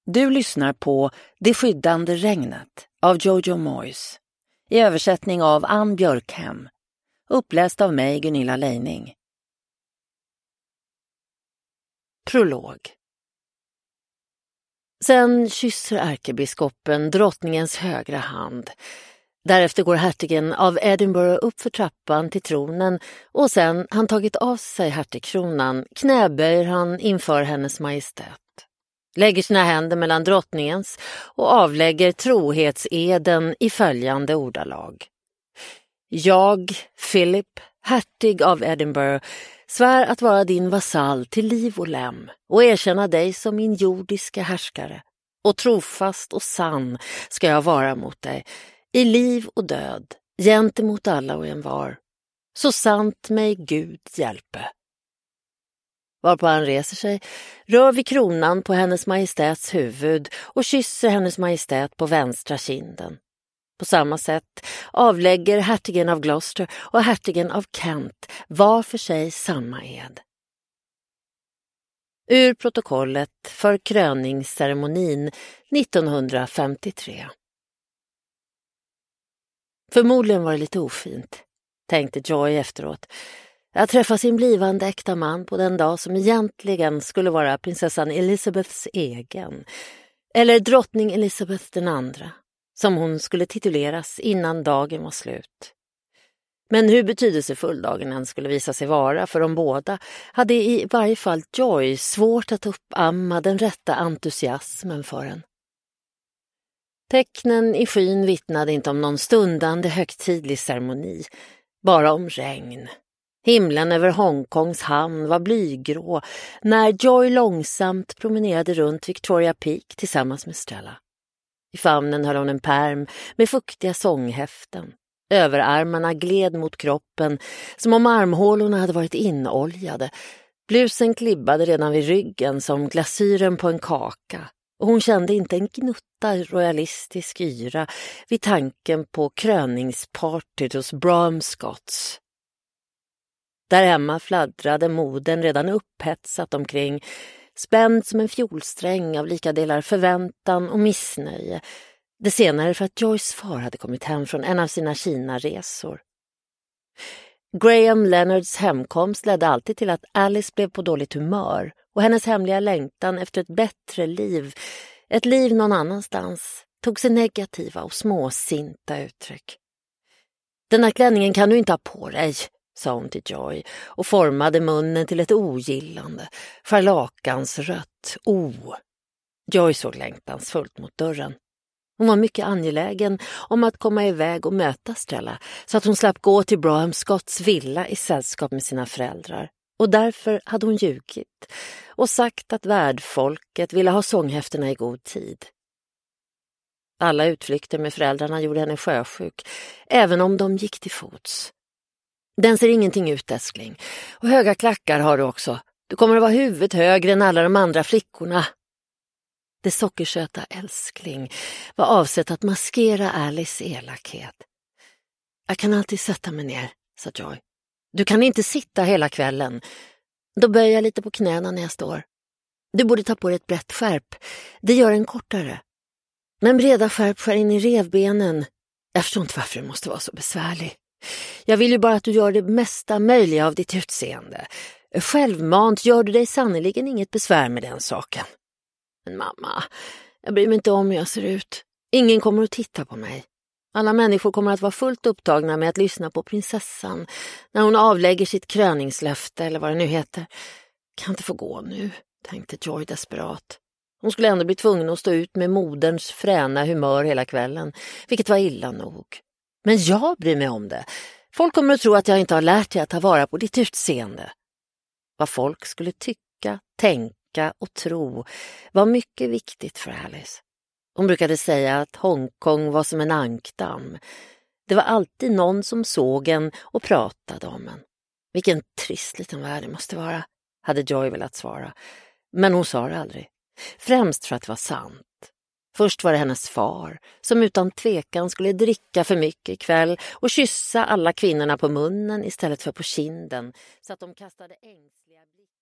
Du lyssnar på Det skyddande regnet av Jojo Moyes i översättning av Ann Björkhem, uppläst av mig Gunilla Leining. Prolog. Sen kysser ärkebiskopen drottningens högra hand. Därefter går hertigen av Edinburgh upp för trappan till tronen och sen han tagit av sig hertigkronan knäböjer han inför hennes majestät. Lägger sina händer mellan drottningens och avlägger trohetseden i följande ordalag. Jag, Philip, hertig av Edinburgh, svär att vara din vasall till liv och lem och erkänna dig som min jordiska härskare. Och trofast och sann ska jag vara mot dig, i liv och död, gentemot alla och envar. Så sant mig Gud hjälpe. Varpå han reser sig, rör vid kronan på hennes majestäts huvud och kysser hennes majestät på vänstra kinden. På samma sätt avlägger hertigen av Gloucester och hertigen av Kent var för sig samma ed. Ur protokollet för kröningsceremonin 1953. Förmodligen var det lite ofint, tänkte Joy efteråt. Att träffa sin blivande äkta man på den dag som egentligen skulle vara prinsessan Elizabeths egen, eller drottning Elizabeth den andra, som hon skulle tituleras innan dagen var slut. Men hur betydelsefull dagen än skulle visa sig vara för de båda hade i varje fall Joy svårt att uppamma den rätta entusiasmen för den. Tecknen i skyn vittnade inte om någon stundande högtidlig ceremoni, bara om regn. Himlen över Hongkongs hamn var blygrå när Joy långsamt promenerade runt Victoria Peak tillsammans med Stella. I famnen höll hon en pärm med fuktiga sånghäften. Överarmarna gled mot kroppen som om armhålorna hade varit inoljade. Blusen klibbade redan vid ryggen som glasyren på en kaka. Och hon kände inte en gnutta royalistisk yra vid tanken på kröningspartyt hos Brougham Scotts. Där hemma fladdrade moden redan upphetsat omkring, spänd som en fiolsträng av lika delar förväntan och missnöje. Det senare för att Joys far hade kommit hem från en av sina Kina-resor. Graham Leonards hemkomst ledde alltid till att Alice blev på dåligt humör och hennes hemliga längtan efter ett bättre liv, ett liv någon annanstans, tog sig negativa och småsinta uttryck. Den här klänningen kan du inte ha på dig, sa hon till Joy och formade munnen till ett ogillande, scharlakansrött Joy såg längtansfullt mot dörren. Hon var mycket angelägen om att komma iväg och möta Stella så att hon slapp gå till Brougham Scotts villa i sällskap med sina föräldrar. Och därför hade hon ljugit och sagt att värdfolket ville ha sånghäfterna i god tid. Alla utflykter med föräldrarna gjorde henne sjösjuk, även om de gick till fots. Den ser ingenting ut, älskling. Och höga klackar har du också. Du kommer att vara huvudet högre än alla de andra flickorna. Det sockersöta älskling var avsett att maskera Alice elakhet. Jag kan alltid sätta mig ner, sa Joy. Du kan inte sitta hela kvällen. Då böjer jag lite på knäna när jag står. Du borde ta på dig ett brett skärp. Det gör en kortare. Men breda skärp skär in i revbenen. Jag förstår inte varför det måste vara så besvärlig. Jag vill ju bara att du gör det mesta möjliga av ditt utseende. Självmant gör du dig sannoliken inget besvär med den saken. Men mamma, jag bryr mig inte om hur jag ser ut. Ingen kommer att titta på mig. Alla människor kommer att vara fullt upptagna med att lyssna på prinsessan när hon avlägger sitt kröningslöfte eller vad det nu heter. Kan inte få gå nu, tänkte Joy desperat. Hon skulle ändå bli tvungen att stå ut med moderns fräna humör hela kvällen, vilket var illa nog. Men jag bryr mig om det. Folk kommer att tro att jag inte har lärt dig att ta vara på ditt utseende. Vad folk skulle tycka, tänka och tro var mycket viktigt för Alice. Hon brukade säga att Hongkong var som en ankdamm. Det var alltid någon som såg en och pratade om en. Vilken trist liten värld det måste vara, hade Joy velat svara. Men hon sa det aldrig. Främst för att det var sant. Först var det hennes far som utan tvekan skulle dricka för mycket ikväll och kyssa alla kvinnorna på munnen istället för på kinden så att de kastade ängsliga blickar.